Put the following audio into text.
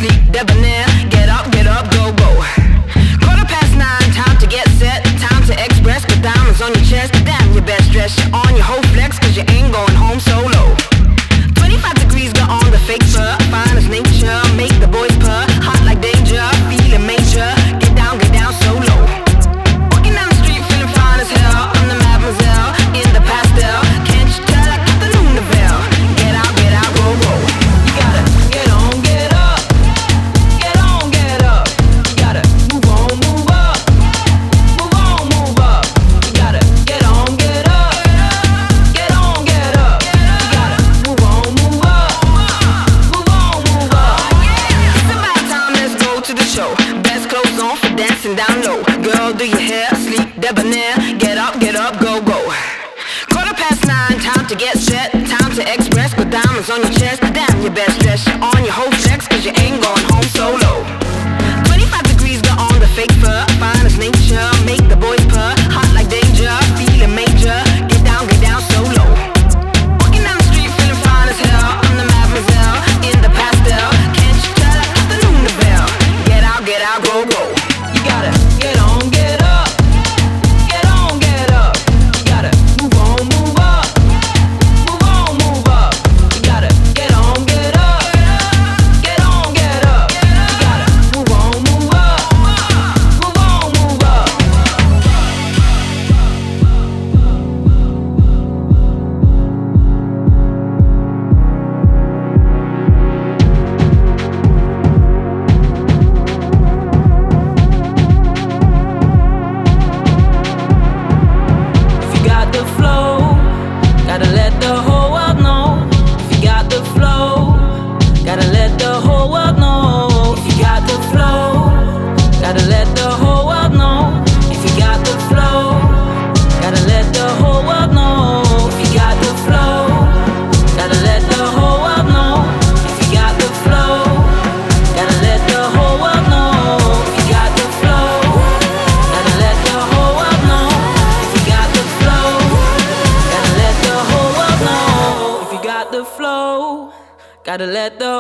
sleep, debonair. Get up, go, go. 9:15, time to get set. Time to express, put diamonds on your chest. Damn, your best dress, you're on your whole flex, cause you ain't going home solo. 25 degrees, got on the fake fur. Fine as nature, make the boys purr. Hot like danger, feeling major. Get down so low. Walking down the street, feeling fine as hell. I'm the mademoiselle, in the pastel. Can't you tell I got the Lunaville? Get out, go, go. You gotta get on, get up. Get on, get up. You gotta move on, move up. Move on, move up. You gotta get on, get up. Get on, get up. You gotta move on, move up. Move on, move up. It's about time, let's go to the show. Best clothes on for dancing down low. Girl, do your hair, sleep, debonair. Get up, go, go. 9:15, time to get set. Time to express, put diamonds on your chest. Damn, your best dress, you're on your whole flex, cause you ain't going home solo. 25 degrees, got on the fake fur. Fine as nature, make the boys purr. Hot like danger, feeling major. Get down so low. Walking down the street, feeling fine as hell. I'm the mademoiselle, in the pastel. Can't you tell I got the Lunaville? Get out, go, go. You gotta get on, get up. Get on, get up. You gotta move on, move up. Move on, move up. You gotta get on, get up. Get on, get up. You gotta move on, move up. Move on, move up. If you got the flow, gotta let the whole world know. If you got the flow, gotta let the whole world know. If you got the flow, gotta let the whole world know. If you got the flow, gotta let the whole world know. If you got the flow, gotta let the whole world know. If you got the flow, gotta let the whole world know. If you got the flow, gotta let the whole world know. If you got the flow, gotta let the whole world know. If you got the flow, gotta let the